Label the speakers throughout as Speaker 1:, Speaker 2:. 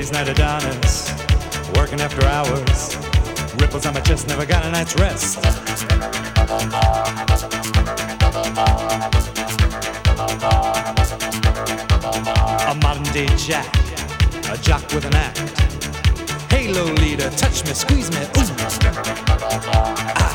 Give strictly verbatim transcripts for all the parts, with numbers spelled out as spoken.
Speaker 1: ladies' night Adonis, working after hours. Ripples on my chest, never got a night's rest. A modern day jack, a jock with an act. Halo leader, touch me, squeeze me, ooh. Ah.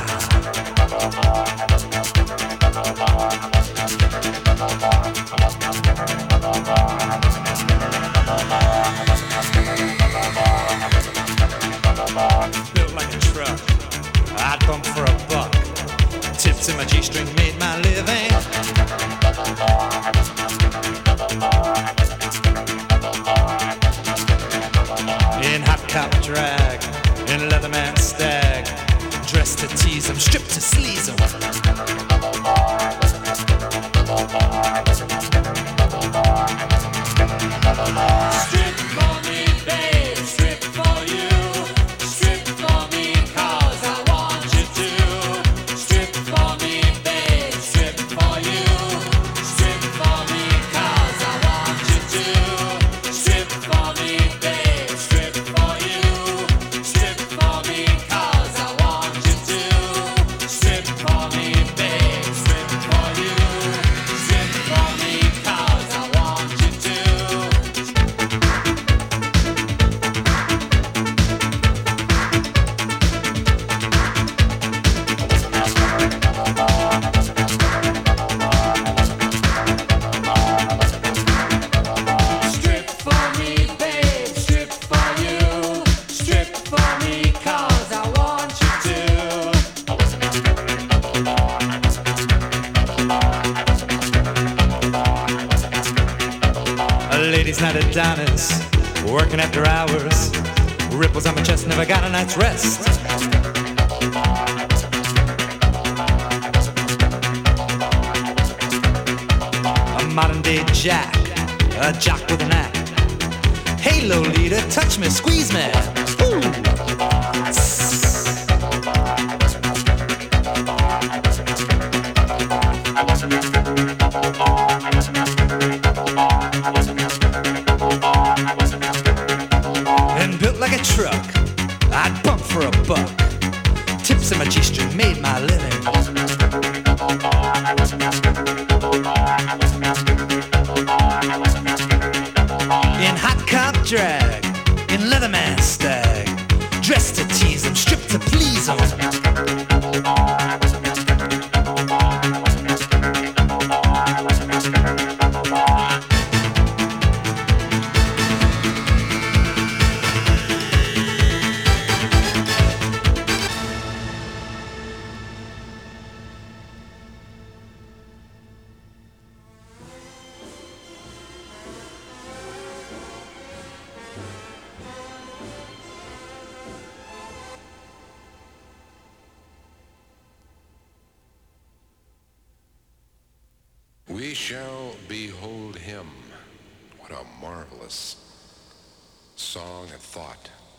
Speaker 1: Built like a truck, I'd bump for a buck. Tips in my G-string made my living. In hot cop drag, in Leatherman stag, dressed to tease 'em, stripped to sleaze 'em. Strip for me, babe, strip for you. Strip for me, 'cause I want you to. Strip for me, babe, strip for you. Strip for me, 'cause I want you to. Strip for me, babe, strip for you. Strip for me, 'cause I want you to. Strip for me, babe, strip for you. Strip for me, 'cause I want you to. Strip for me, babe, strip for you. Strip for me, 'cause I want you to. A ladies' night Adonis, working after hours. Ripples on my chest, never got a night's rest. A modern day jack, a jock with an act. Halo leader, touch me, squeeze me. Ooh. And built like a truck, I'd bump for a buck. Tips in my G-string made my living. In hot cop drag, in Leatherman stag, dressed to tease 'em, stripped to please 'em.
Speaker 2: We shall behold him. What a marvelous song and thought.